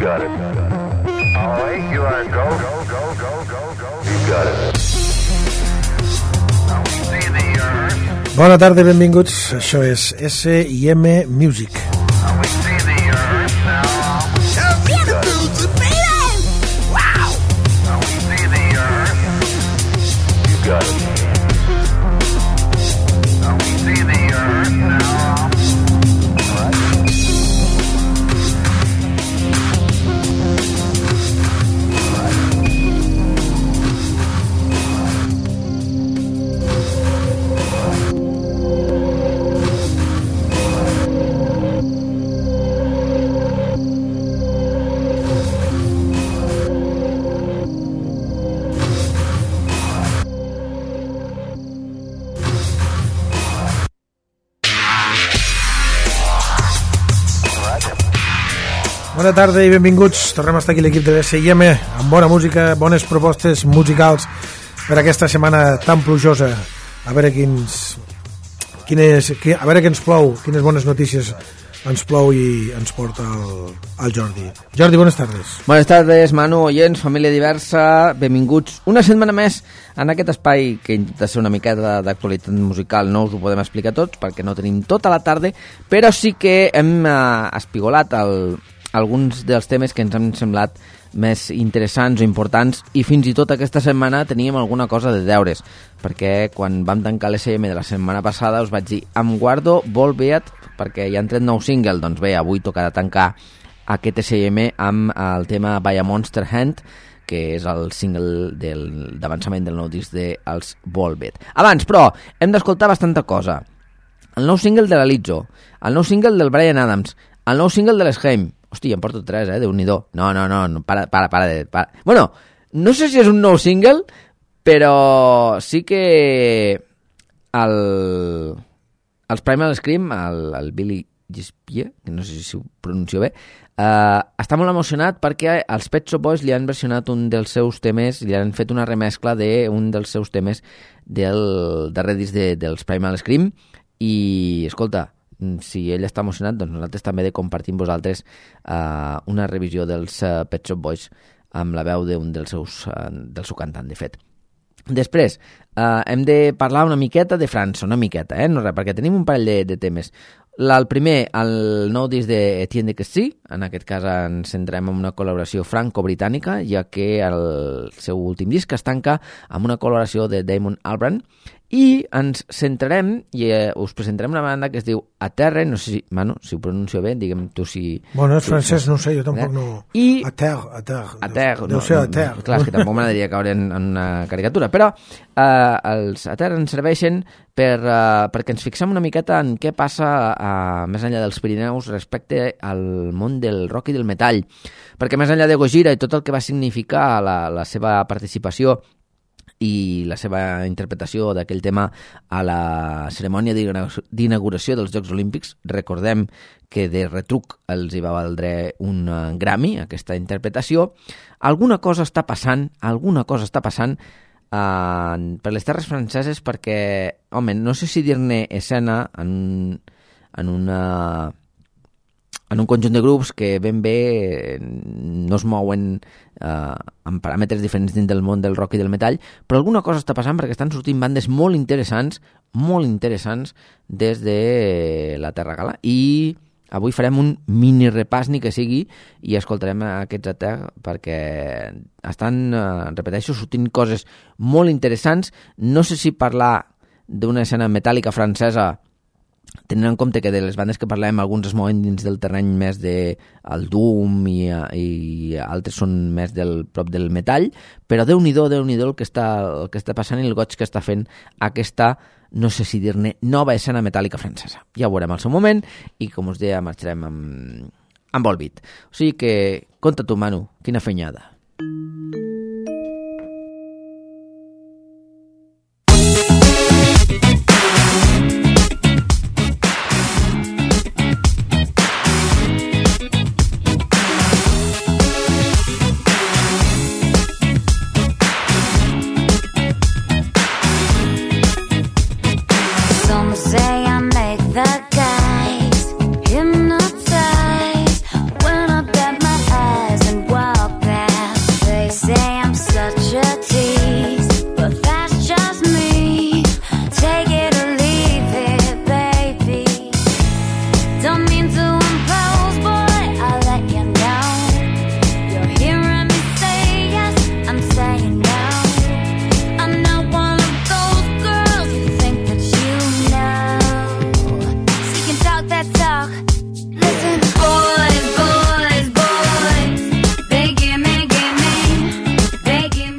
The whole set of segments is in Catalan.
got it. All right, you are go. You got it. Bona tarda i benvinguts. Això és S&M Music. Bona tarda i benvinguts. Tornem a estar aquí l'equip de S&M amb bona música, bones propostes musicals per aquesta setmana tan plujosa. A veure què ens plou, quines bones notícies ens plou i ens porta el Jordi. Jordi, bones tardes. Bones tardes, Manu, oients, família diversa, benvinguts una setmana més en aquest espai que intenta ser una miqueta d'actualitat musical. No us ho podem explicar tots perquè no tenim tota la tarda, però sí que hem espigolat alguns dels temes que ens han semblat més interessants o importants, i fins i tot aquesta setmana teníem alguna cosa de deures, perquè quan vam tancar l'SM de la setmana passada us vaig dir, em guardo Volbeat perquè ja han tret nou single. Doncs bé, avui tocarà tancar aquest SM amb el tema By a Monster Hand, que és el single d'avançament del nou disc dels Volbeat. Abans, però, hem d'escoltar bastanta cosa. El nou single de la Lizzo, el nou single del Bryan Adams, el nou single de l'Sheim. Hòstia, em porto 3, Déu-n'hi-do. No, para. Bueno, no sé si és un nou single, però sí que els Primal Scream, el Billy Gispie, que no sé si ho pronuncio bé, està molt emocionat perquè els Pet Shop Boys li han versionat un dels seus temes, li han fet una remescla d'un dels seus temes del darrer disc dels Primal Scream, i, escolta, si ell està emocionat, doncs nosaltres també de compartir amb vosaltres una revisió dels Pet Shop Boys amb la veu del seu cantant, de fet. Després, hem de parlar una miqueta de França, una miqueta, no res, perquè tenim un parell de temes. El primer, el nou disc d'Etienne de Quessy, en aquest cas ens centrem en una col·laboració franco-britànica, ja que el seu últim disc es tanca amb una col·laboració de Damon Albarn, i ens centrarem i us presentarem una banda que es diu Aterre, no sé si, Manu, si ho pronuncio bé, digue'm tu si... Bueno, és francès, no sé, jo tampoc no... I... Aterre. Deu ser Aterre. Clar, és que tampoc m'agradaria caure en una caricatura, però els Aterre ens serveixen perquè ens fixem una miqueta en què passa més enllà dels Pirineus respecte al món del rock i del metall, perquè més enllà de Gojira i tot el que va significar la seva participació i la seva interpretació d'aquell tema a la cerimònia d'inauguració dels Jocs Olímpics, recordem que de retruc els hi va valdre un Grammy, aquesta interpretació. Alguna cosa està passant per les terres franceses perquè, home, no sé si dir-ne escena en un conjunt de grups que ben bé no es mouen amb paràmetres diferents dins del món del rock i del metall, però alguna cosa està passant perquè estan sortint bandes molt interessants des de la Terra Gala, i avui farem un mini repàs ni que sigui i escoltarem aquests a terra perquè estan, repeteixo, sortint coses molt interessants. No sé si parlar d'una escena metàl·lica francesa, tenint en compte que de les bandes que parlem alguns es mouen dins del terreny més del doom i altres són més del prop del metall, però Déu-n'hi-do el que està passant i el goig que està fent aquesta, no sé si dir-ne, nova escena metàl·lica francesa. Ja ho veurem al seu moment i, com us deia, marxarem amb Volbeat. O sigui que, conta tu, Manu, quina feinyada. The guys hypnotized when I bet my ass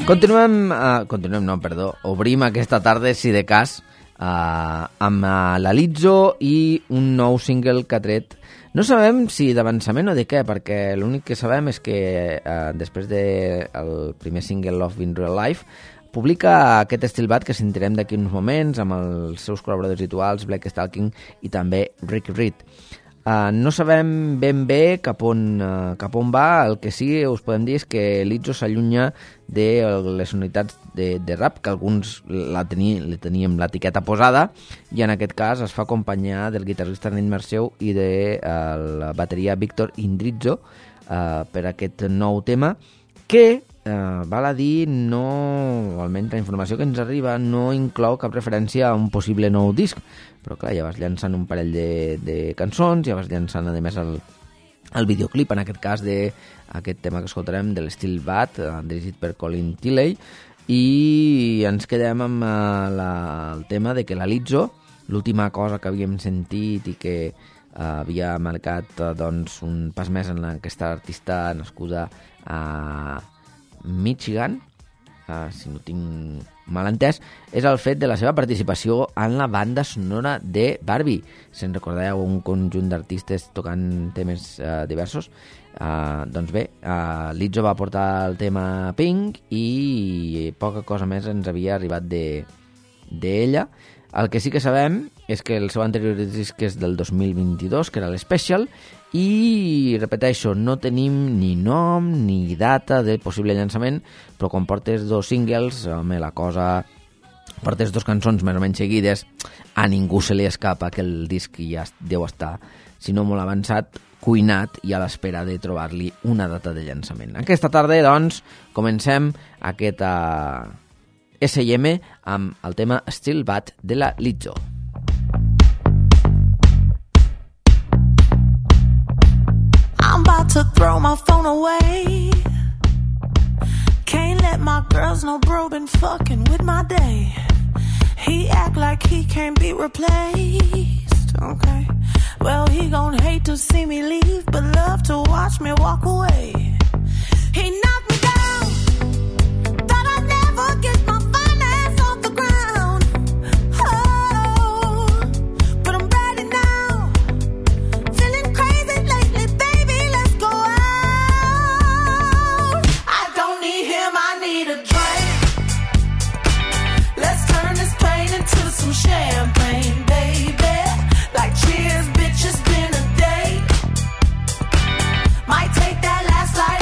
Obrim aquesta tarda, si de cas, amb la Lizzo i un nou single que ha tret. No sabem si d'avançament o de què, perquè l'únic que sabem és que després del primer single Love in Real Life publica aquest Still Bad, que sentirem d'aquí uns moments amb els seus col·laboradors habituals Black Stalking i també Rick Reed. No sabem ben bé cap on va. El que sí us podem dir és que Lizzo s'allunya de les unitats de rap, que alguns li teníem l'etiqueta posada, i en aquest cas es fa acompanyar del guitarrista Nate Marceu i de la bateria Víctor Indrizzo per aquest nou tema, que val a dir, no, almenys la informació que ens arriba no inclou cap referència a un possible nou disc, però clar, ja vas llançant un parell de cançons, ja vas llançant a més el videoclip, en aquest cas d'aquest tema que escoltarem de l'Still Bad, dirigit per Colin Tilley, i ens quedem amb el tema de que la Lizzo, l'última cosa que havíem sentit i que havia marcat doncs, un pas més en aquesta artista nascuda a Michigan, si no tinc mal entès, és el fet de la seva participació en la banda sonora de Barbie. Si en recordeu, un conjunt d'artistes tocant temes diversos, doncs bé, Lizzo va portar el tema Pink i poca cosa més ens havia arribat d'ella. El que sí que sabem és que el seu anterior disc és del 2022, que era l'Special, i, repeteixo, no tenim ni nom ni data de possible llançament, però quan portes 2 singles, home, la cosa... portes 2 cançons més o menys seguides, a ningú se li escapa que el disc ja deu estar, si no molt avançat, cuinat i a l'espera de trobar-li una data de llançament. Aquesta tarda, doncs, comencem aquesta S&M amb el tema Still Bad de la Lizzo. I'm about to throw my phone away. Can't let my girls know bro been fucking with my day. He act like he can't be replaced. Okay, well he gon' hate to see me leave, but love to watch me walk away. He knocked me down, thought I'd never get my finance off the ground. Oh, but I'm ready now. Feeling crazy lately, baby, let's go out. I don't need him, I need a drink. Let's turn this pain into some champagne, baby. Like cheers, bitch, it's been a day. Might take that last life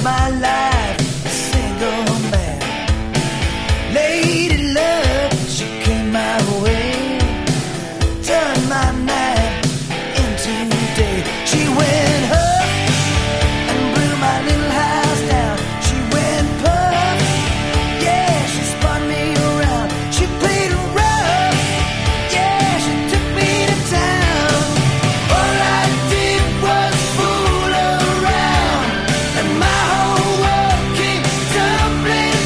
my life a single man. Lady love, she came my way, turned my night into day. She went up and blew my little house down. She went puff, yeah, she spun me around. She played rough, yeah, she took me to town. All I did was fool around, and my whole world came tumbling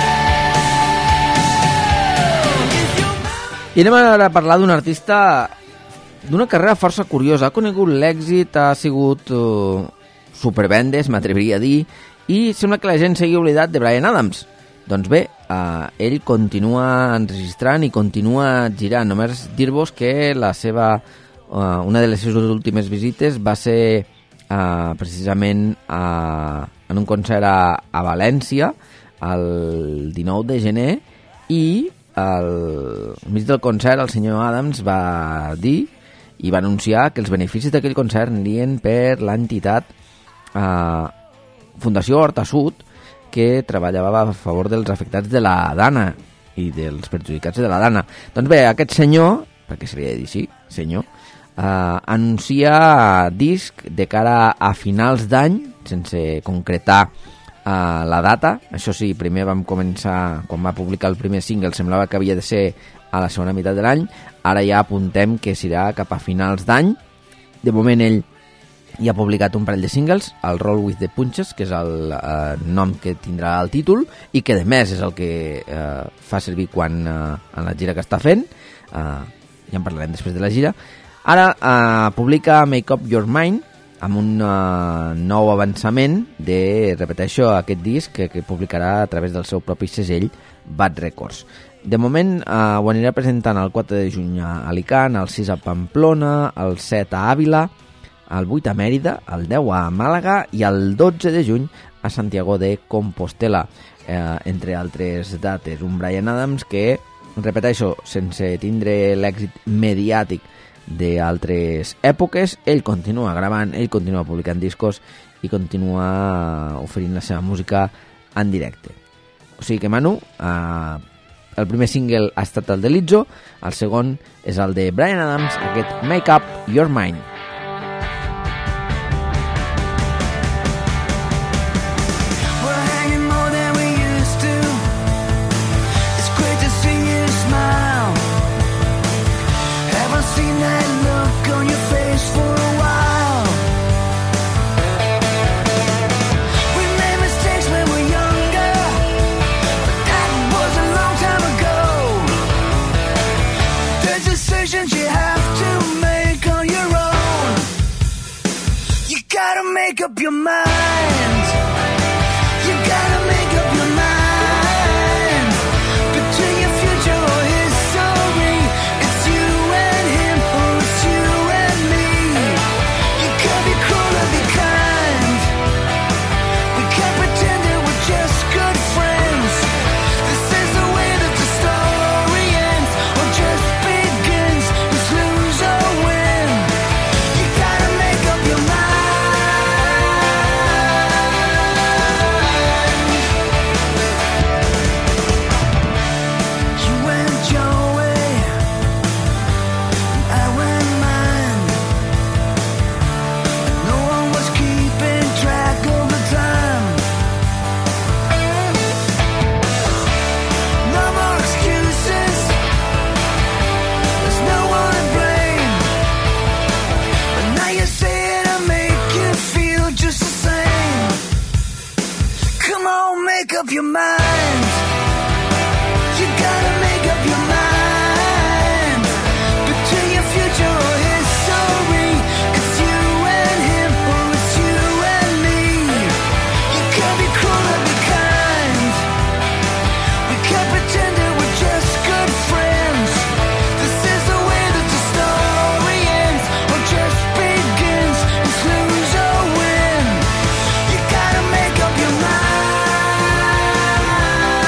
down. Is your mama... I anem ara a parlar d'un artista d'una carrera força curiosa. Ha conegut l'èxit, ha sigut supervendes, m'atreviria a dir, i sembla que la gent s'hagi oblidat de Bryan Adams. Doncs bé, ell continua enregistrant i continua girant. Només dir-vos que la seva, una de les seves últimes visites va ser precisament en un concert a València el 19 de gener, i al mig del concert el senyor Adams va dir i va anunciar que els beneficis d'aquell concert anirien per l'entitat Fundació Horta Sud, que treballava a favor dels afectats de la Dana i dels perjudicats de la Dana. Doncs bé, aquest senyor, perquè se li ha de dir així, senyor, anuncia disc de cara a finals d'any, sense concretar la data. Això sí, primer vam començar, quan va publicar el primer single, semblava que havia de ser a la segona meitat de l'any. Ara ja apuntem que serà cap a finals d'any. De moment ell ja ha publicat un parell de singles, el Roll with the Punches, que és el nom que tindrà el títol, i que de més és el que fa servir quan en la gira que està fent. Ja en parlarem després de la gira. Ara publica Make Up Your Mind, amb un nou avançament de, repeteixo, aquest disc que publicarà a través del seu propi segell Bad Records. De moment ho anirà presentant el 4 de juny a Alicant, el 6 a Pamplona, el 7 a Àvila, el 8 a Mèrida, el 10 a Màlaga i el 12 de juny a Santiago de Compostela, entre altres dates. Un Bryan Adams que, repeteixo, sense tindre l'èxit mediàtic d'altres èpoques, ell continua gravant, ell continua publicant discos i continua oferint la seva música en directe. O sigui que, Manu, el primer single ha estat el de Lizzo, el segon és el de Bryan Adams, aquest Make Up Your Mind. Make up your mind. You gotta make up your mind. Between your future or history, it's you and him or it's you and me. You can be cruel or be kind. We can't pretend that we're just good friends. This is the way that the story ends or just begins. It's lose or win. You gotta make up your mind. Make up your mind. You gotta make up your mind. Between your future or history, it's you and him or it's you and me. You can be cruel or be kind. We can't pretend that we're just good friends. This is the way that the story ends or just begins. It's lose or win. You gotta make up your mind.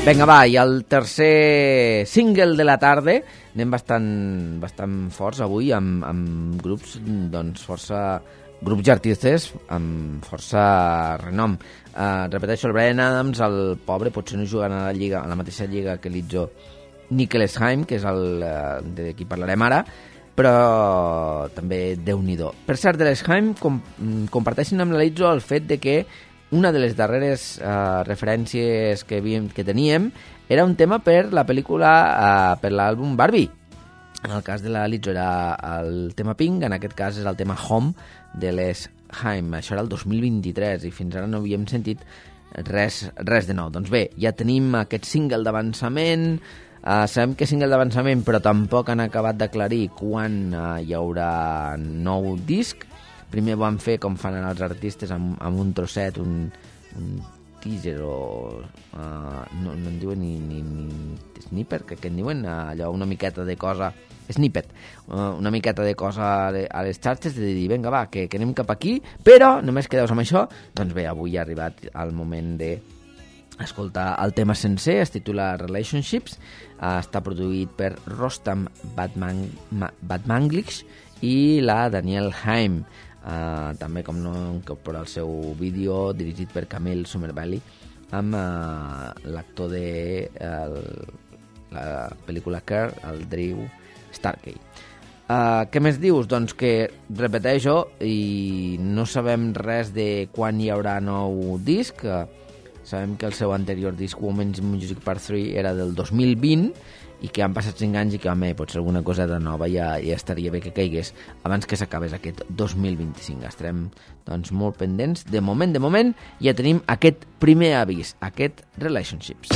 Vinga, va, i el tercer single de la tarda, anem bastant forts avui amb grups, doncs, grups i artistes amb força renom. Repeteixo, el Bryan Adams, el pobre, potser no jugant a la mateixa lliga que l'Itzo Nicholas Haim, que és el de qui parlarem ara, però també Déu-n'hi-do. Per cert, de l'Esheim comparteixen amb l'Itzo el fet de que una de les darreres referències que teníem era un tema per la pel·lícula, per l'àlbum Barbie. En el cas de la Lizzo era el tema Pink, en aquest cas és el tema Home de l'Esheim. Això era el 2023 i fins ara no havíem sentit res de nou. Doncs bé, ja tenim aquest single d'avançament, sabem que és single d'avançament, però tampoc han acabat d'aclarir quan hi haurà nou disc. Primer van fer, com fan els artistes, amb un trosset, un teaser o... no en diuen ni sniper, que en diuen allò, una miqueta de cosa... Snippet, una miqueta de cosa a les xarxes, de dir, vinga, va, que anem cap aquí, però només quedeu amb això. Doncs bé, avui ha arribat el moment de escoltar el tema sencer, es titula Relationships, està produït per Rostam Batmanglish i la Danielle Haim. També, com no, incorpora el seu vídeo dirigit per Camille Somerville amb l'actor de la pel·lícula Care, el Drew Starkey. Què més dius? Doncs que, repeteixo, i no sabem res de quan hi haurà nou disc. Sabem que el seu anterior disc, Women's Music Part 3, era del 2020 i que han passat 5 anys i que, home, potser alguna cosa de nova ja estaria bé que caigués abans que s'acabés aquest 2025. Estarem, doncs, molt pendents. De moment, ja tenim aquest primer avís, aquest Relationships.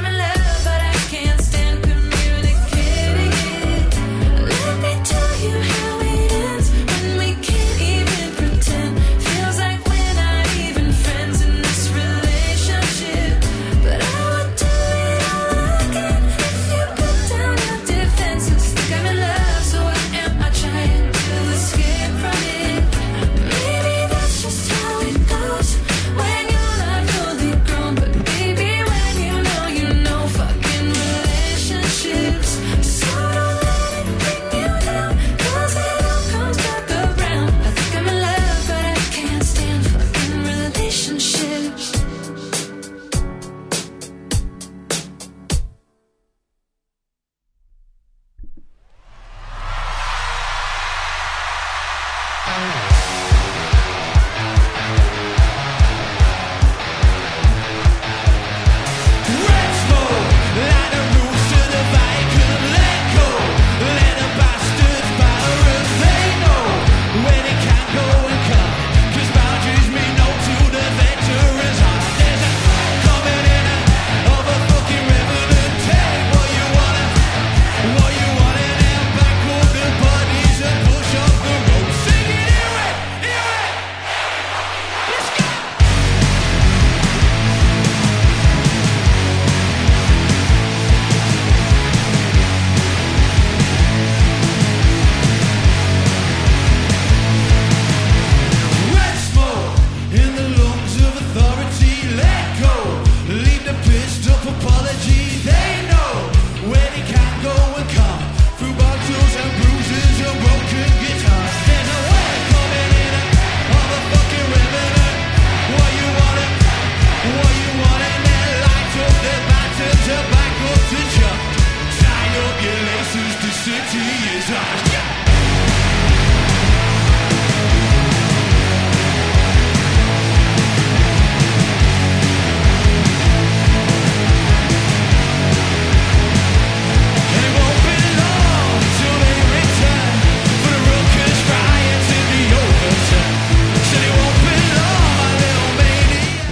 You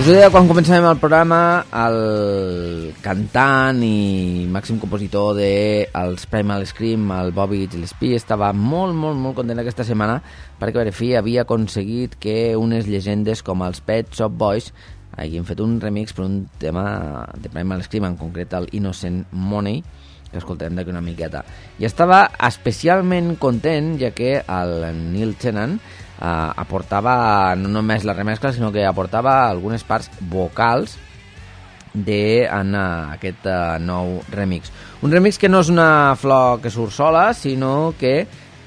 ho deia quan començàvem el programa, el cantant i màxim compositor dels Primal Scream, el Bobby Gillespie, estava molt, molt, molt content aquesta setmana perquè per fi havia aconseguit que unes llegendes com els Pet Shop Boys hagin fet un remix per un tema de Primal Scream, en concret el Innocent Money, que escoltarem d'aquí una miqueta. I estava especialment content, ja que el Neil Tennant aportava no només la remescla, sinó que aportava algunes parts vocals en aquest nou remix. Un remix que no és una flor que surt sola, sinó que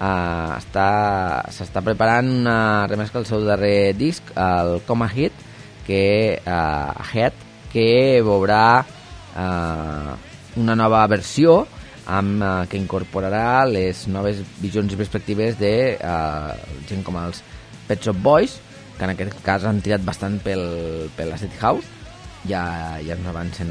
s'està preparant una remescla del seu darrer disc, el Coma Hit, que veurà una nova versió que incorporarà les noves visions i perspectives de gent com els Pet Shop Boys, que en aquest cas han tirat bastant per l'Acid House, ja ens avancen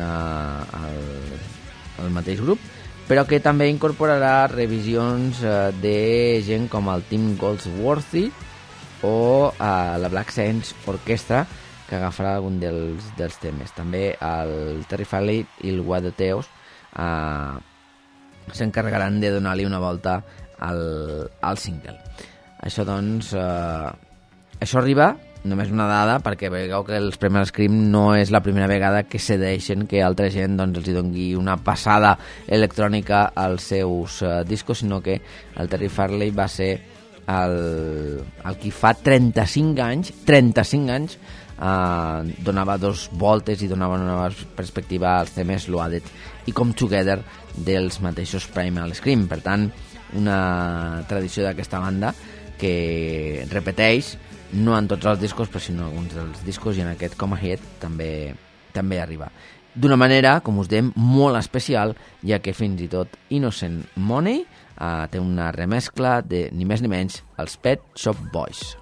al mateix grup, però que també incorporarà revisions de gent com el Tim Goldsworthy o la Black Saints Orchestra, que agafarà algun dels temes. També el Terry Farley i el Guadateos s'encarregaran de donar-li una volta al single. Això, doncs, això arriba, només una dada, perquè veieu que els Primal Scream no és la primera vegada que cedeixen que altra gent els hi doni una passada electrònica als seus discos, sinó que el Terry Farley va ser el qui fa 35 anys donava dos voltes i donava una nova perspectiva als temes Loaded i Come Together dels mateixos Primal Scream. Per tant, una tradició d'aquesta banda que repeteix, no en tots els discos, però sinó en alguns dels discos, i en aquest Coma Hit també arriba. D'una manera, com us dèiem, molt especial, ja que fins i tot Innocent Money té una remescla de ni més ni menys els Pet Shop Boys.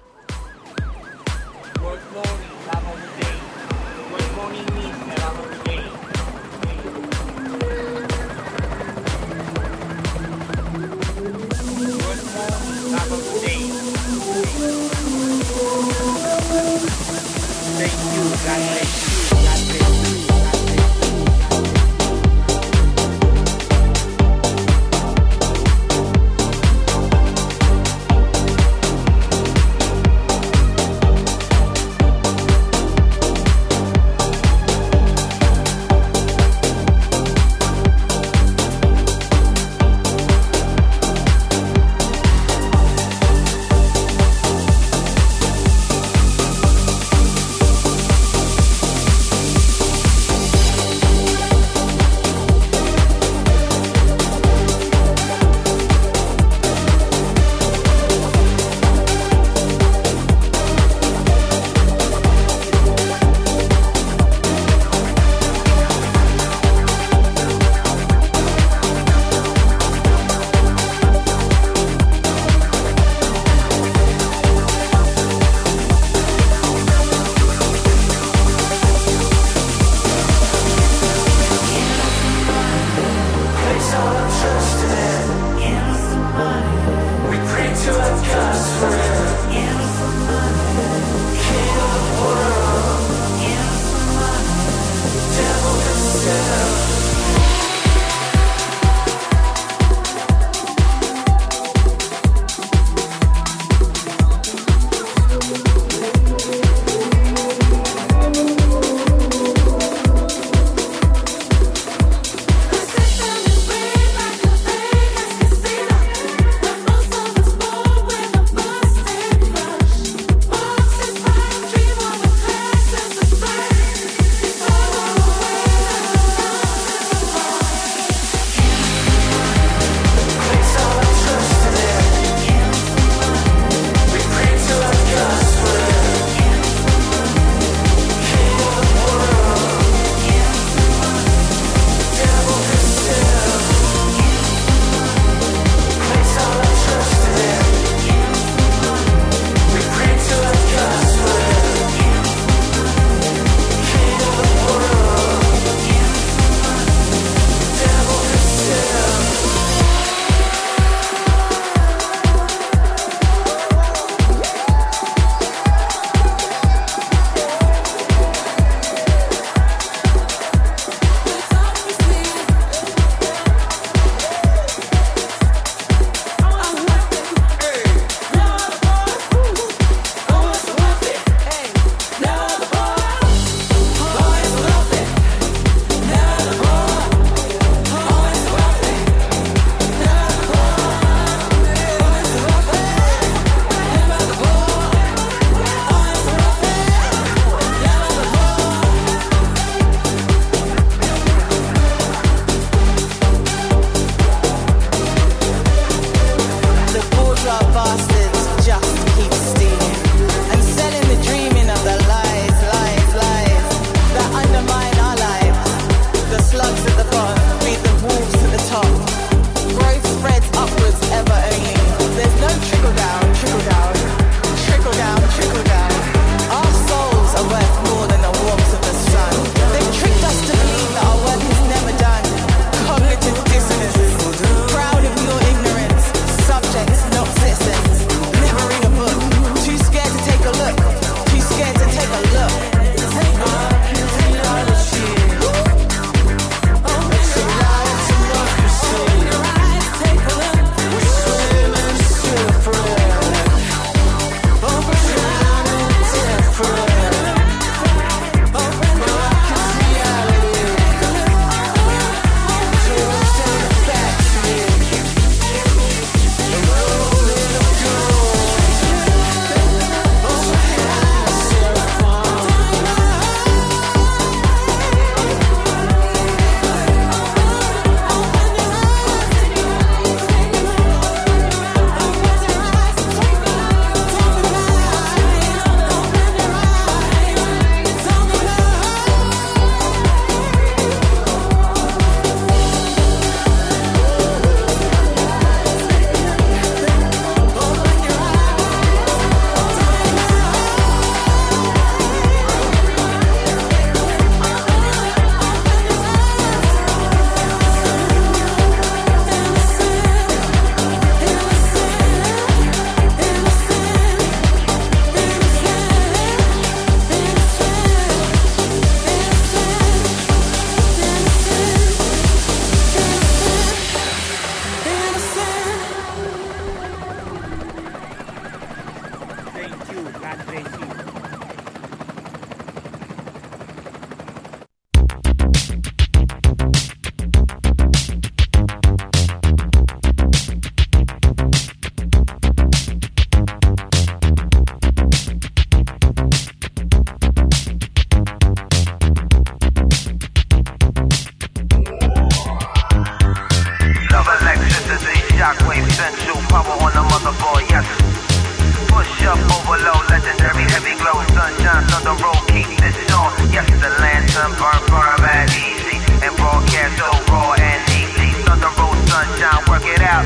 Potential power on the motherboard, yes. Push up, overload, legendary, heavy glow, sunshine, thunder roll, keep this on. Yes, the lantern burn bad easy, and broadcast so raw and easy. Thunder roll, sunshine, work it out.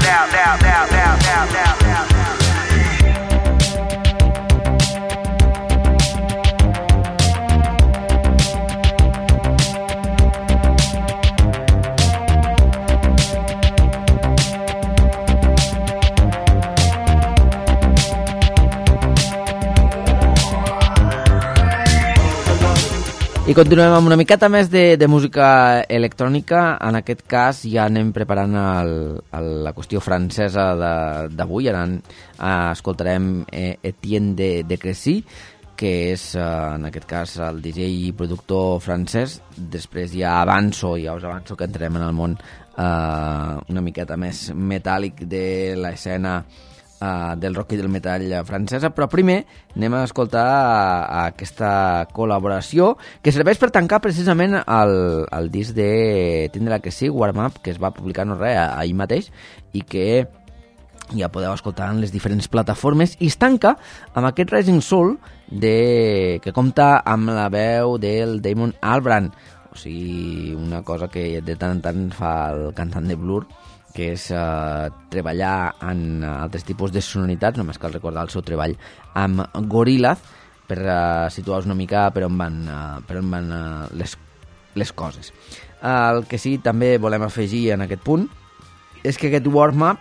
I continuem amb una miqueta més de música electrònica. En aquest cas ja anem preparant la qüestió francesa d'avui. Ara escoltarem Etienne de Crécy, que és en aquest cas el DJ i productor francès. Després ja us avanço que entrem en el món una miqueta més metàl·lic de l'escena del rock i del metall francesa, però primer anem a escoltar aquesta col·laboració que serveix per tancar precisament el disc de Tindre que sí, Warm Up, que es va publicar ahir mateix i que ja podeu escoltar en les diferents plataformes, i es tanca amb aquest Rising Soul que compta amb la veu del Damon Albarn, o sigui, una cosa que de tant en tant fa el cantant de Blur, que és treballar en altres tipus de sonoritats. Només cal recordar el seu treball amb Gorillaz per situar-vos una mica per on van les coses. El que sí també volem afegir en aquest punt és que aquest warm-up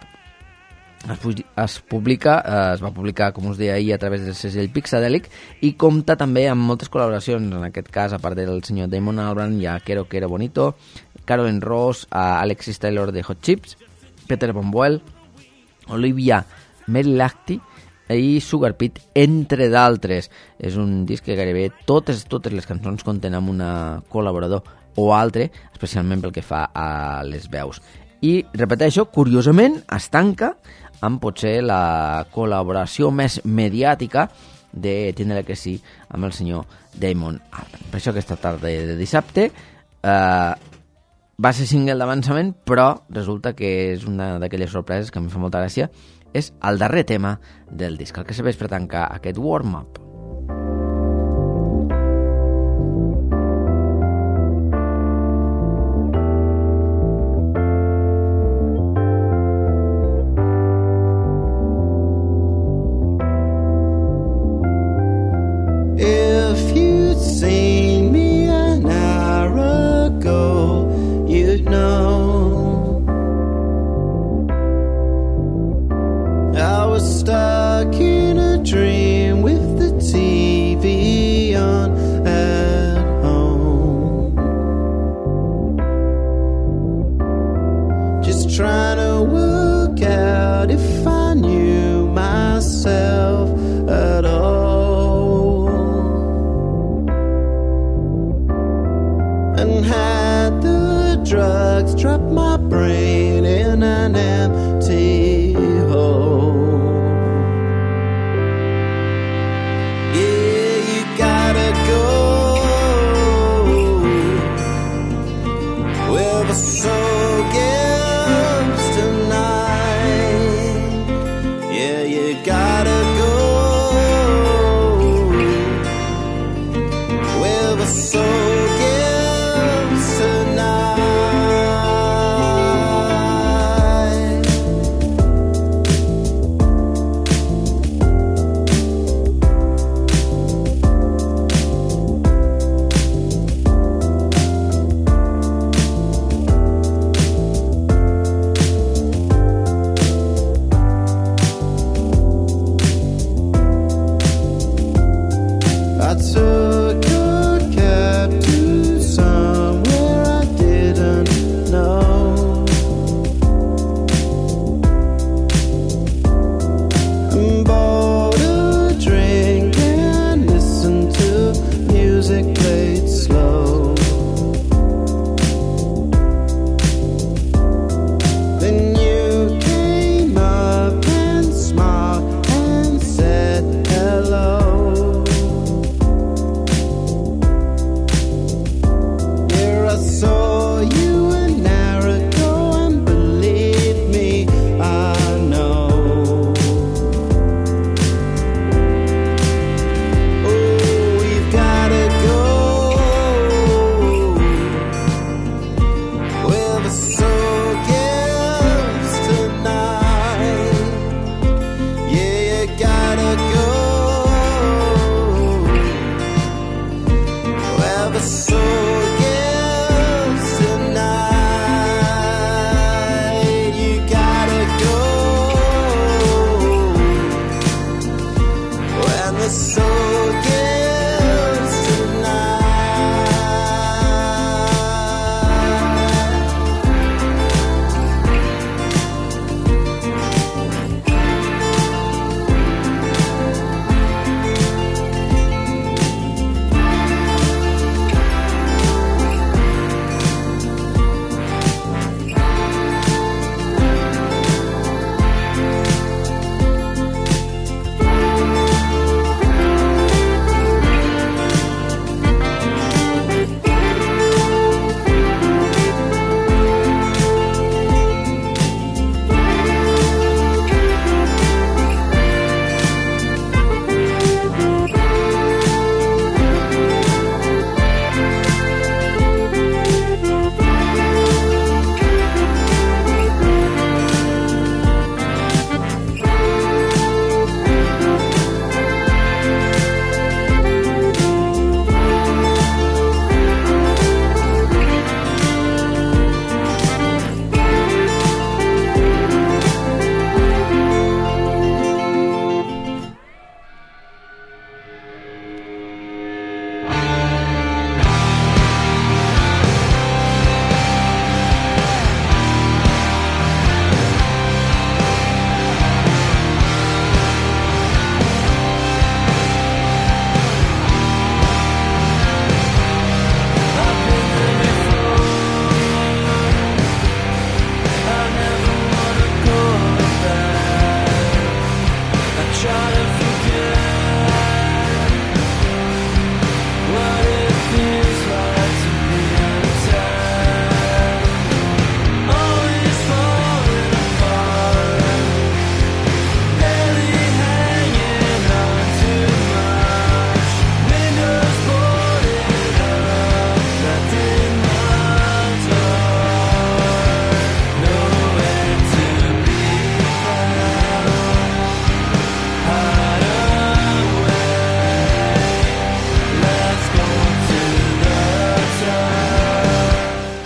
es va publicar, com us deia ahir, a través del segell Pixadelic, i compta també amb moltes col·laboracions. En aquest cas, a part del senyor Damon Albarn, hi ha Quero Quero Bonito, Carolyn Ross, Alexis Taylor de Hot Chips, Peter Bonboel, Olivia Merilacti i Sugar Pit, entre d'altres. És un disc que gairebé totes les cançons contenen una col·laborador o altre, especialment pel que fa a les veus. I, repeteixo, curiosament es tanca amb potser la col·laboració més mediàtica de Tindre que sí amb el senyor Damon Albarn. Per això aquesta tarda de dissabte va ser single d'avançament, però resulta que és una d'aquelles sorpreses que a mi fa molta gràcia. És el darrer tema del disc, el que serveix per tancar aquest warm-up. If you'd seen me an hour ago, you'd know I was stuck in a dream with the TV on at home, just trying to work out if I knew myself at all, and had the drugs drop my brain in an empty hole.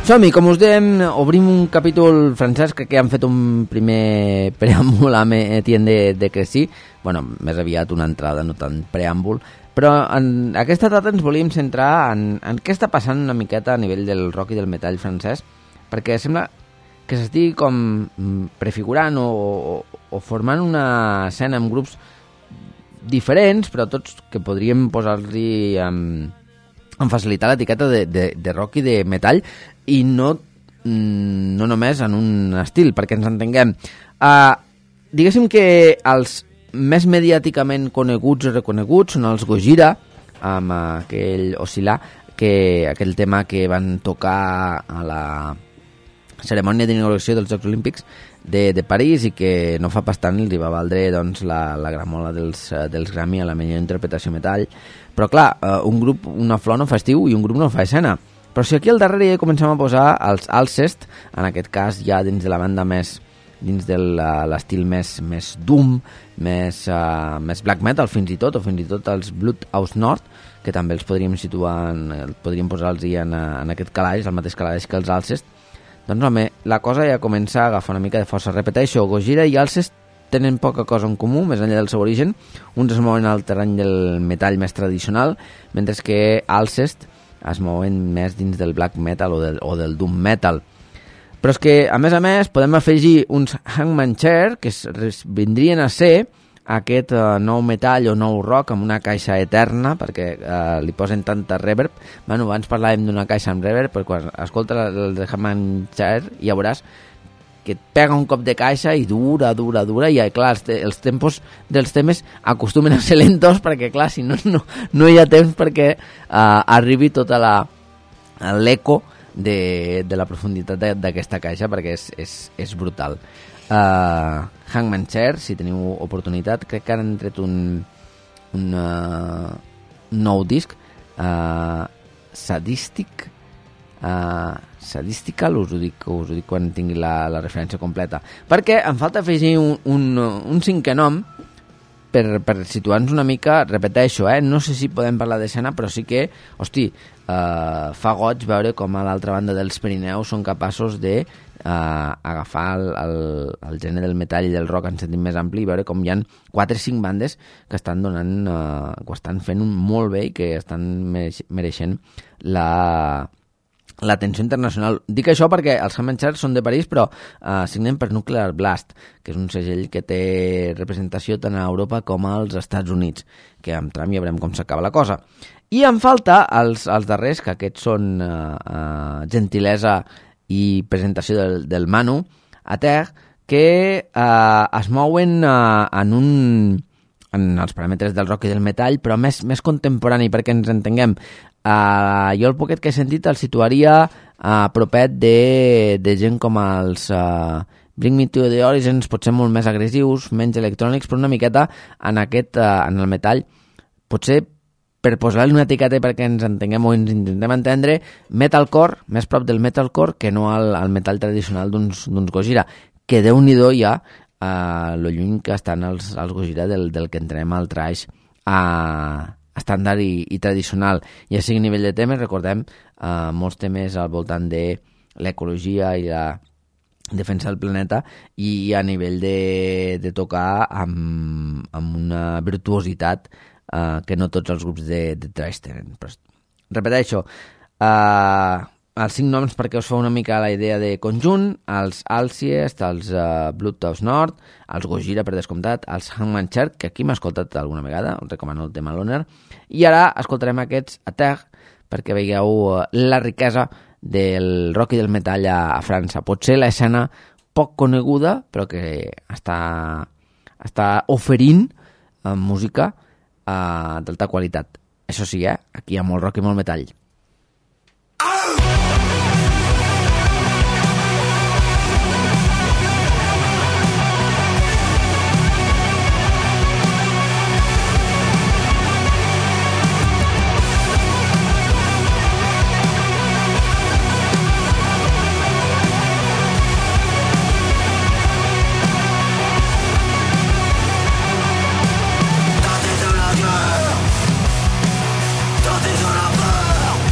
Som-hi, com us dèiem, obrim un capítol francès, crec que han fet un primer preàmbul amb Etienne de Crécy, bueno, més aviat una entrada, no tant preàmbul, però en aquesta data ens volíem centrar en què està passant una miqueta a nivell del rock i del metall francès, perquè sembla que s'estigui com prefigurant o formant una escena amb grups diferents, però tots que podríem posar-li en facilitar l'etiqueta de rock i de metall, i no només en un estil, perquè ens entenguem. Diguéssim que els més mediàticament coneguts i reconeguts són els Gojira, amb aquell Oscillar, aquell tema que van tocar a la cerimònia d'inauguració dels Jocs Olímpics de París i que no fa pas tant els va valdre doncs, la gramola dels Grammy a la millor interpretació metall. Però clar, un grup, una flor no fa estiu i un grup no fa escena. Però si aquí al darrere ja comencem a posar els Alcest, en aquest cas ja dins de la banda més, dins de l'estil més doom, més black metal fins i tot, o fins i tot els Blood aus Nord, que també els podríem situar, podríem posar-los en aquest calaix, el mateix calaix que els Alcest. Doncs home, la cosa ja comença a agafar una mica de força. Repeteixo, Gojira i Alcest tenen poca cosa en comú, més enllà del seu origen. Uns es mouen al terreny del metall més tradicional, mentre que Alcest es mouen més dins del black metal o del doom metal. Però és que, a més, podem afegir uns Hangman Chair, que vindrien a ser aquest nou metall o nou rock amb una caixa eterna, perquè li posen tanta reverb. Bueno, abans parlàvem d'una caixa amb reverb, però quan escoltes el de Hangman Chair ja veuràs que et pega un cop de caixa i dura, i clar, els tempos dels temes acostumen a ser lentos, perquè clar, si no hi ha temps perquè arribi tota l'eco de la profunditat d'aquesta caixa, perquè és brutal. Hangman Chair, si teniu oportunitat, crec que han tret un nou disc, Sadistical, us ho dic quan tingui la referència completa, perquè em falta afegir un cinquè nom per situar-nos una mica. Repeteixo, no sé si podem parlar d'escena, però sí que, fa goig veure com a l'altra banda dels Pirineus són capaços de agafar el gènere del metall i del rock en sentit més ampli i veure com hi ha 4 o 5 bandes que estan donant, que ho estan fent molt bé i que estan mereixent l'atenció internacional. Dic això perquè els Hangman Chair són de París, però signen per Nuclear Blast, que és un segell que té representació tant a Europa com als Estats Units, que amb Trump ja veurem com s'acaba la cosa. I em falta els darrers, que aquests són gentilesa i presentació del Manu, a Terre, que es mouen en els paràmetres del rock i del metall, però més contemporani, perquè ens entenguem. Jo el poquet que he sentit el situaria propet de gent com els Bring Me to the Horizons, potser molt més agressius, menys electrònics, però una miqueta en el metall, potser per posar-li una etiqueta perquè ens entenguem o ens intentem entendre, metalcore, més prop del metalcore que no al metall tradicional d'uns Gojira, que Déu-n'hi-do ja lo lluny que estan els Gojira del que entrem al trash estàndard i tradicional, ja sigui a nivell de temes, recordem molts temes al voltant de l'ecologia i la defensa del planeta, i a nivell de tocar amb una virtuositat que no tots els grups de trash tenen. Però, repeteixo, els 5 noms perquè us fa una mica la idea de conjunt: els Alcest, els Blood aus Nord, els Gojira per descomptat, els Hangman Chair, que aquí m'ha escoltat alguna vegada, us recomano el tema Loner, i ara escoltarem aquests a Terre perquè veieu la riquesa del rock i del metall a França. Potser l'escena poc coneguda, però que està oferint música d'alta qualitat. Això sí, aquí hi ha molt rock i molt metall. Dans tes dans la peur,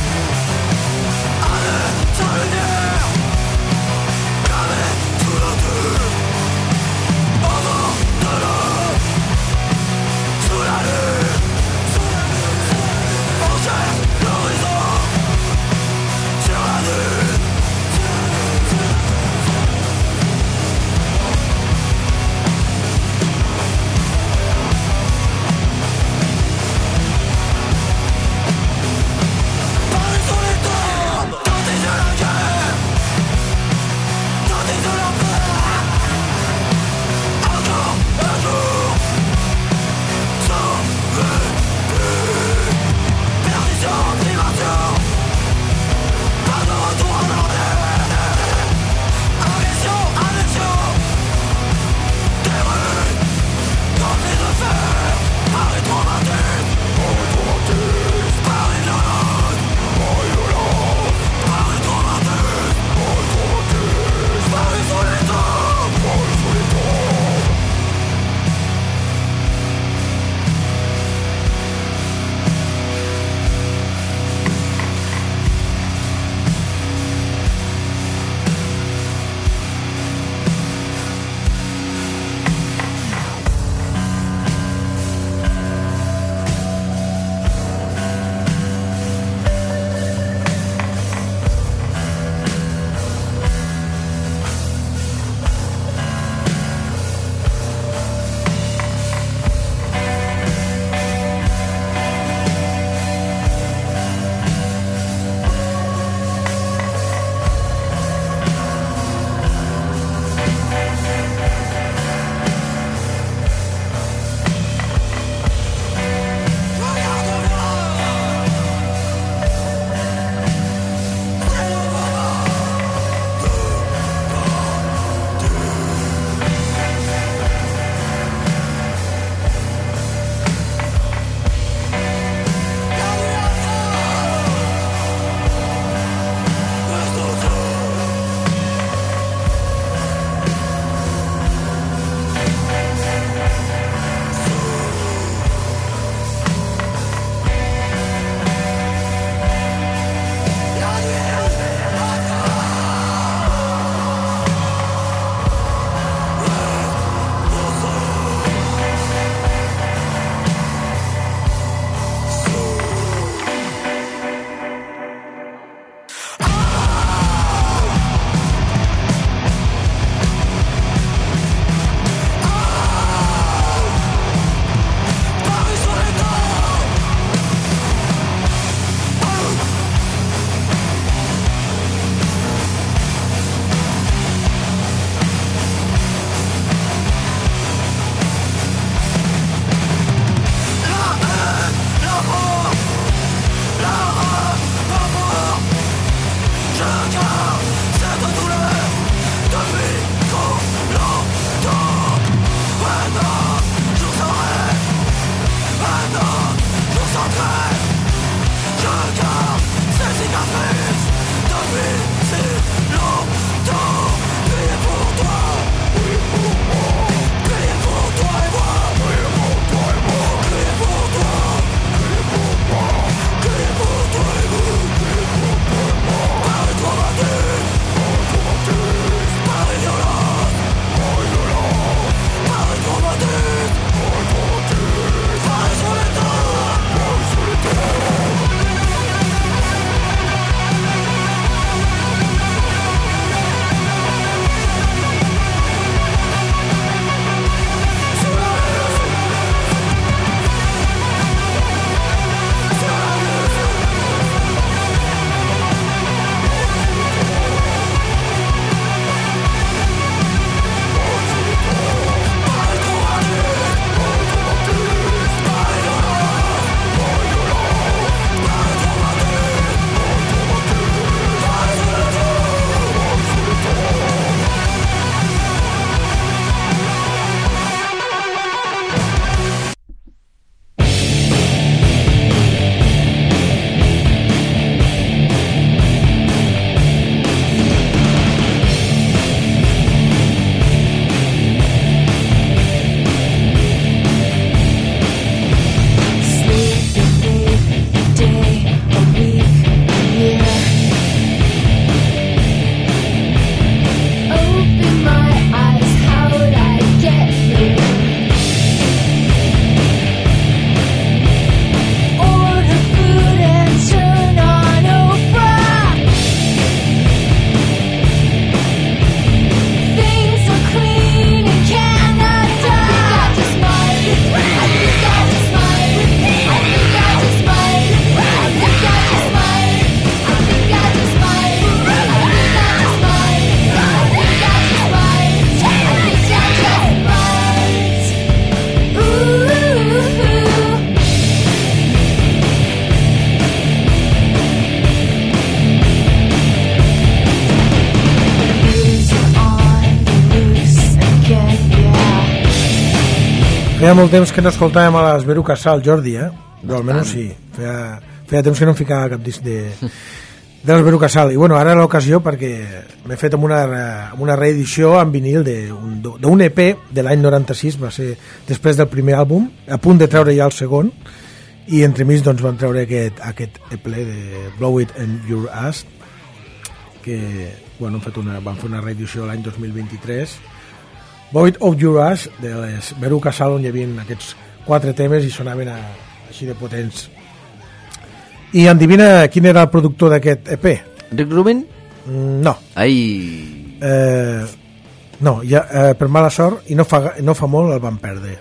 Feia molt temps que no escoltàvem a les Veruca Salt, Jordi, però almenys sí. Feia temps que no em ficava cap disc de les Veruca Salt. I bueno, ara l'ocasió perquè m'he fet amb una reedició en vinil d'un EP de l'any 96, va ser després del primer àlbum, a punt de treure ja el segon, i entremig doncs van treure aquest EP de Blow It in Your Ass, que bueno, van fer una reedició l'any 2023, Void of Your Ass, de les Veruca Salt, on hi havia aquests 4 temes i sonaven així de potents. I endevina quin era el productor d'aquest EP? Rick Rubin? No. Ai... No, ja, per mala sort, i no fa molt el van perdre.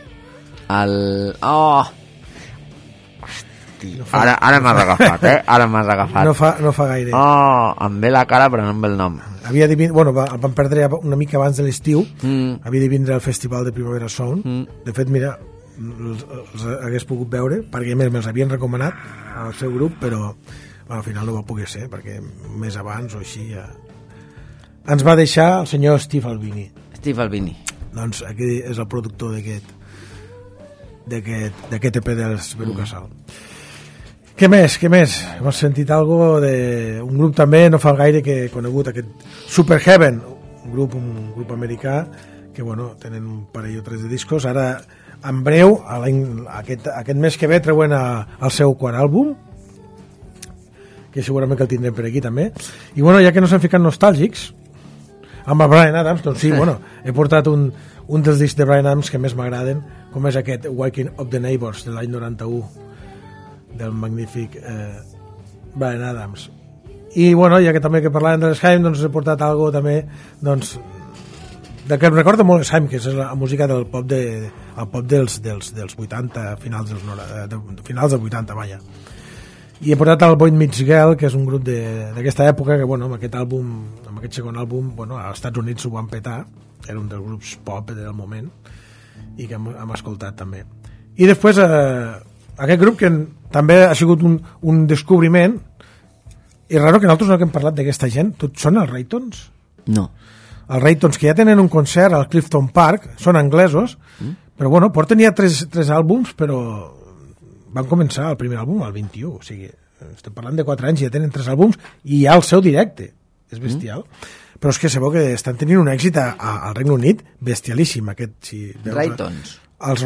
Ara m'has agafat, Ara m'has agafat. No fa gaire. Em ve la cara però no em ve el nom. Havia de vindre, el van perdre una mica abans de l'estiu, havia de vindre al Festival de Primavera Sound. De fet, mira, els hagués pogut veure, perquè a més me'ls havien recomanat al seu grup, però al final no va poder ser, perquè més abans o així ja... Ens va deixar el senyor Steve Albini. Steve Albini. Doncs aquí és el productor d'aquest EP dels Veruca Salt. Què més? Hem sentit algo d'un grup també, no fa gaire que he conegut, aquest Super Heaven, un grup americà, que bueno, tenen un parell o 3 de discos. Ara, en breu, aquest mes que ve, treuen el seu quart àlbum, que segurament que el tindrem per aquí també. I bueno, ja que no s'han ficat nostàlgics, amb el Bryan Adams, doncs sí, bueno, he portat un dels discs de Bryan Adams que més m'agraden, com és aquest Waking Up the Neighbors, de l'any 91, del magnífic Bryan Adams. I bueno, ja que també que parlàvem de l'Sheim, doncs he portat algo també, doncs, de que em recorda molt l'Sheim, que és la música del pop dels 80, finals dels 80, vaja. I he portat el Boy Meets Girl, que és un grup d'aquesta època, que bueno, amb aquest segon àlbum, bueno, als Estats Units ho van petar, era un dels grups pop del moment, i que hem escoltat també. I després aquest grup que també ha sigut un descobriment, i raro que nosaltres no hem parlat d'aquesta gent. Tots són els Raytons? No. Els Raytons, que ja tenen un concert al Clifton Park, són anglesos, però bueno, porten ja 3 àlbums, però van començar el primer àlbum al 21, o sigui, estem parlant de 4 anys i ja tenen 3 àlbums i hi ha el seu directe, és bestial. Però és que sabeu que estan tenint un èxit al Regne Unit bestialíssim, aquest, si veus, Raytons. Els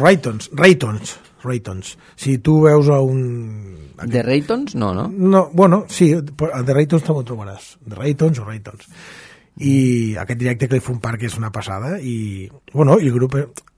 Raytons. Si tu veus De Raytons? No. No, bueno, sí, de Raytons també ho trobaràs. De Raytons o Raytons. I aquest directe a Clifton Park és una passada i, bueno, i el grup...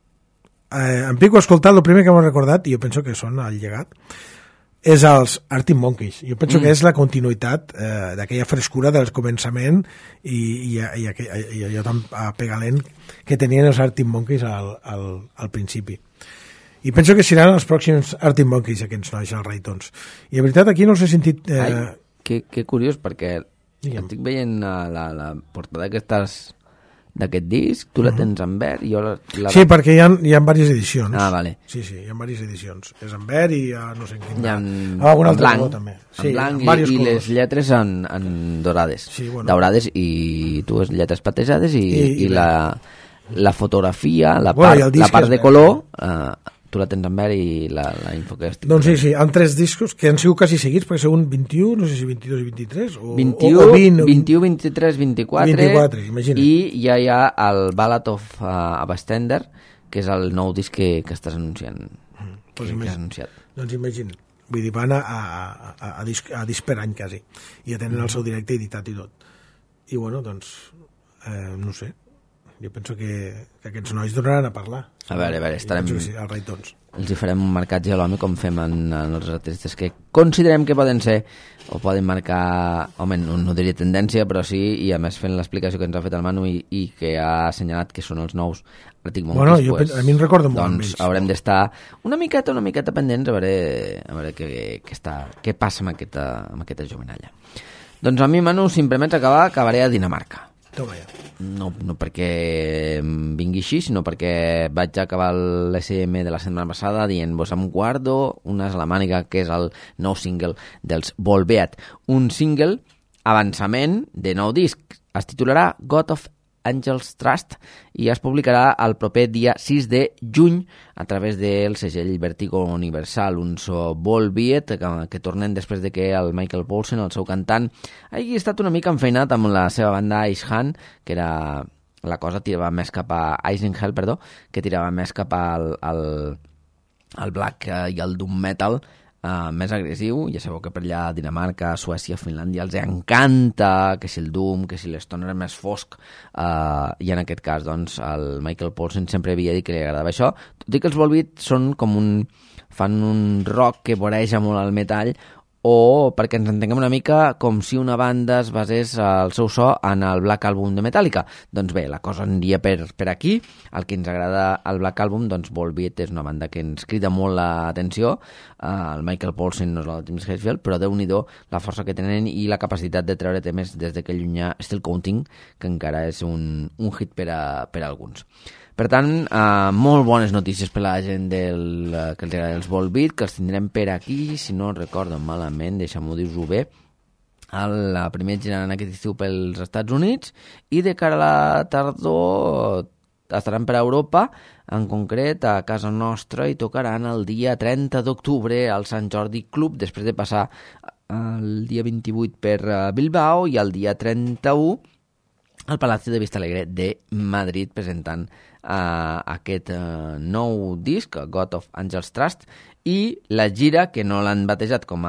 em pico a escoltar, el primer que m'ha recordat, i jo penso que són el llegat, és els Arctic Monkeys. Jo penso que és la continuïtat d'aquella frescura del començament i allò tan pegalent que tenien els Arctic Monkeys al principi. I penso que seran els pròxims Arctic Monkeys, aquests nois, els Raytons. I de veritat aquí no els he sentit... Que curiós, perquè estic veient la portada d'aquest disc, tu la tens en verd i jo Sí, perquè hi ha diverses edicions. Vale. Sí, hi ha diverses edicions. És en verd i no sé en quin... algun altre blanc, color també. Sí, en blanc i les lletres en dorades. Sí, bueno. Daurades i dues lletres patejades i la fotografia, la part de color... tu la tens en verd i la info que estic... Doncs sí, han 3 discos que han sigut quasi seguits, perquè són 21, no sé si 22 i 23, o 21, 23, 24, imagina't. I ja hi ha el Ballad of Abastender, que és el nou disc que estàs anunciant. Que has anunciat. Doncs imagina't. Vull dir, van a disc per any, quasi. I ja tenen el seu directe editat i tot. I bueno, doncs, no sé. Jo penso que aquests nois donaran a parlar. A veure, estarem... Sí, els Raytons. Els hi farem un marcatge a l'home com fem en els artistes que considerem que poden ser o poden marcar, home, no diria tendència, però sí, i a més fent l'explicació que ens ha fet el Manu i que ha assenyalat que són els nous Arctic Monkeys. Bueno, a mi em recorda molt doncs haurem d'estar una miqueta pendents a veure què passa amb aquesta jovenalla. Doncs a mi, Manu, si em permets acabar, acabaré a Dinamarca. Toma ja. No perquè vingui així, sinó perquè vaig acabar l'SM de la setmana passada dient-vos amb guardo una alemànica que és el nou single dels Volbeat, un single avançament de nou disc, es titularà God of Angels Trust i es publicarà el proper dia 6 de juny a través del segell Vertigo Universal, un so Volbeat que tornen després de que el Michael Poulsen, el seu cantant, hagi estat una mica enfeinat amb la seva banda Ice Hand, que era la cosa tirava més cap a Ice in Hell, perdó, que tirava més cap al black i el doom metal més agressiu. Ja sabeu que per allà a Dinamarca, Suècia, Finlàndia els encanta que si el doom, que si l'stoner més fosc, i en aquest cas doncs el Michael Poulsen sempre havia dit que li agradava això, tot i que els Volbeat són com fan un rock que voreja molt el metall, o perquè ens entenguem una mica com si una banda es basés el seu so en el Black Album de Metallica. Doncs bé, la cosa aniria per aquí. El que ens agrada al Black Album, doncs Volbeat és una banda que ens crida molt l'atenció. El Michael Poulsen no és el Tim Hetfield, però Déu-n'hi-do la força que tenen i la capacitat de treure temes des d'aquell llunyà Still Counting, que encara és un hit per a alguns. Per tant, molt bones notícies per a la gent que els agrada els Volbeat, que els tindrem per aquí, si no recordo malament, deixa'm-ho dir-ho bé, el primer giraran aquest estiu pels Estats Units i de cara a la tardor estaran per Europa, en concret a casa nostra, i tocaran el dia 30 d'octubre al Sant Jordi Club, després de passar el dia 28 per Bilbao i el dia 31 al Palacio de Vistalegre de Madrid, presentant aquest nou disc, God of Angels Trust, i la gira, que no l'han batejat com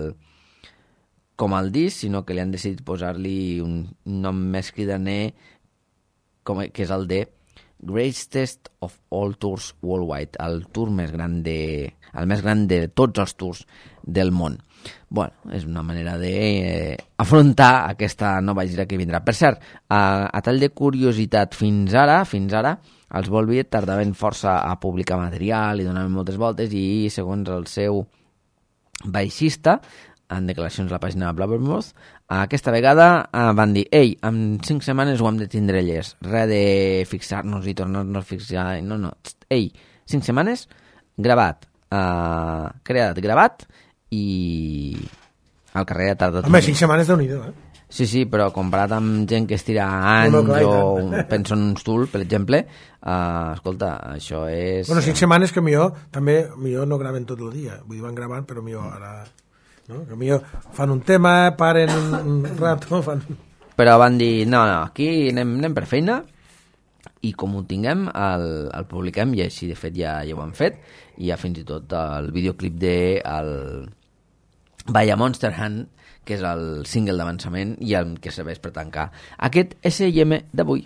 el disc, sinó que li han decidit posar-li un nom més cridaner, que és el de Greatest of All Tours Worldwide, el tour més gran el més gran de tots els tours del món. Bueno, és una manera d'afrontar aquesta nova gira que vindrà. Per cert, a tall de curiositat, fins ara, els Volbeat tardaven força a publicar material i donaven moltes voltes, i segons el seu baixista, en declaracions a la pàgina de Blabbermouth, aquesta vegada van dir: ei, en 5 setmanes ho hem de tindre llest, res de fixar-nos i tornar-nos a fixar, no, ei, 5 setmanes, gravat, creat, gravat, i al carrer ha tardat... Home, 5 setmanes Déu-n'hi-do, Sí, però comparat amb gent que estira anys penso en un stool, per exemple, escolta, això és... Bueno, 5 setmanes que millor no graven tot el dia, vull dir, van gravant, però millor ara... No? Que millor fan un tema, paren un rato, Però van dir, no, aquí anem per feina, i com ho tinguem el publiquem, i així de fet ja ho han fet, i ja fins i tot el videoclip de Vaya Monster Hunt, que és el single d'avançament i el que serveix per tancar aquest S&M d'avui.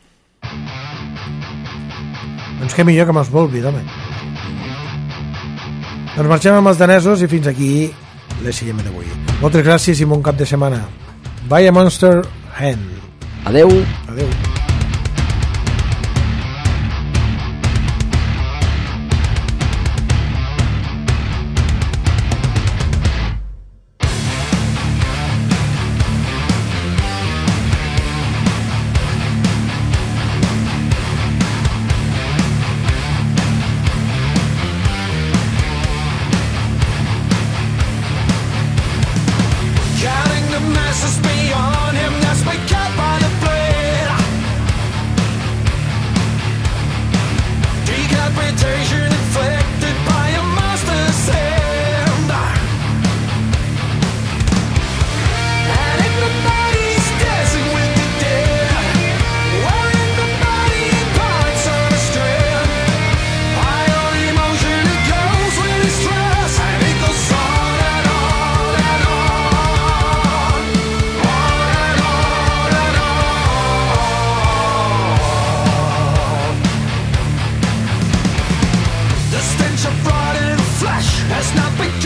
Doncs què millor que amb els Volbeat, home. Doncs marxem amb els danesos i fins aquí l'S&M d'avui. Moltes gràcies i bon cap de setmana. Vaya Monster Hunt. Adeu. Adeu. Has not been